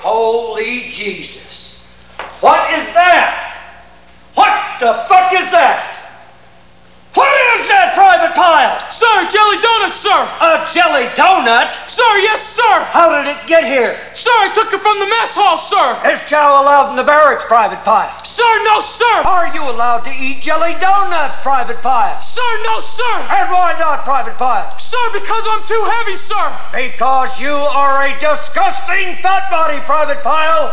Holy Jesus. What is that? What the fuck is that? What is that, Private Pyle? Sir, jelly donuts, sir! A jelly donut? Sir, yes, sir! How did it get here? Sir, I took it from the mess hall, sir! Is chow allowed in the barracks, Private Pyle? Sir, no, sir! Are you allowed to eat jelly donuts, Private Pyle? Sir, no, sir! And why not, Private Pyle? Sir, because I'm too heavy, sir! Because you are a disgusting fat body, Private Pyle!